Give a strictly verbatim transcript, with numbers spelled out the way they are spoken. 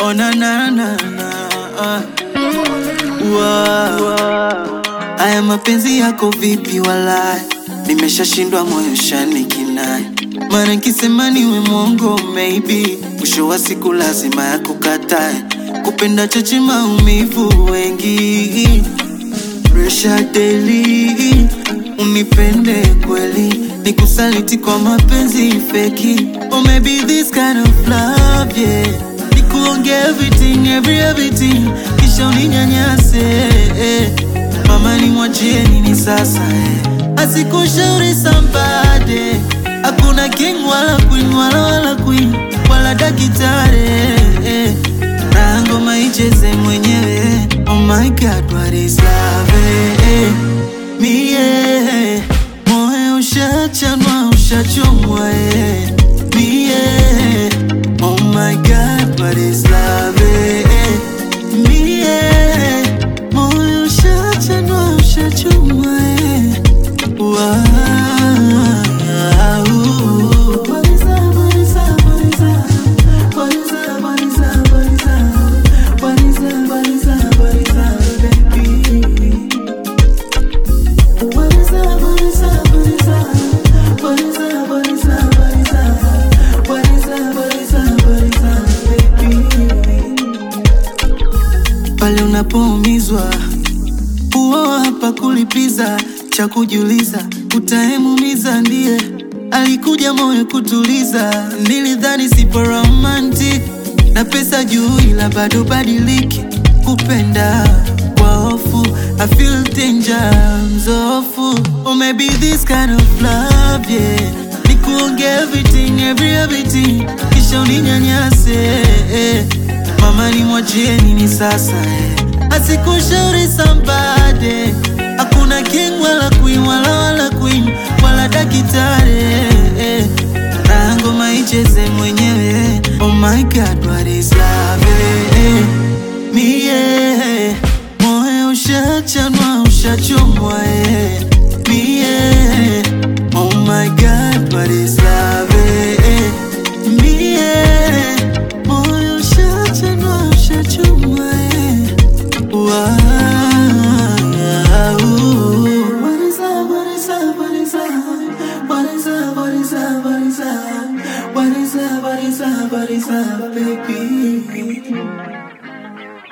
Oh na na na na uh. Wow. Aya mapenzi yako vipi walai, nimeshashindwa moyo shani kinai. Mara nikisema niwe mwongo maybe, mwisho wa siku lazima ya kukatae. Kupenda chache maumivu wengi, pressure daily. Unipende kweli, nikusaliti kwa mapenzi feki. Or maybe this kind of love, yeah. Nikuonge everything, every everything, kisha uninyanyase, eh. Mama ni mwachie nini sasa, eh. Asikushauri somebody, hakuna king wala queen, wala wala queen, wala dakitare, eh. Na ngoma icheze mwenyewe. Oh my God, what is love, eh. Mie, moyo ushachanwa, ushachomwa, eh. Mie, oh my God, what is love, eh. Mie, moyo ushachanwa, ushachomwa, eh. Wow. What is love, what is love, what is love? What is love, what is love, what is love? What is love, what is love, what is love, baby? What is love, what is love, what is love? What is love, what is love, what is love? What is love, what is love, what is love, baby? Pale unapoumizwa, huo hapa kulipiza, cha kujiuliza, utaemumiza ndiye alikuja moyo kutuliza. Nilidhani sipo romantic, na pesa juu ila bado badiliki. Kupenda kwa hofu, I feel danger, mzofu. Or maybe this kind of love, yeah. Nikuonge everything, every everything, kisha uninyanyase, eh. Mama ni mwachie nini sasa, eh. Asikushauri somebody, hakuna king wala queen, wala wala queen, wala dakitare, eh. Na ngoma icheze mwenyewe. Oh my God, what is love, eh. Mie, moyo ushachanwa, ushachomwa, eh. Mie, oh my God, what is love?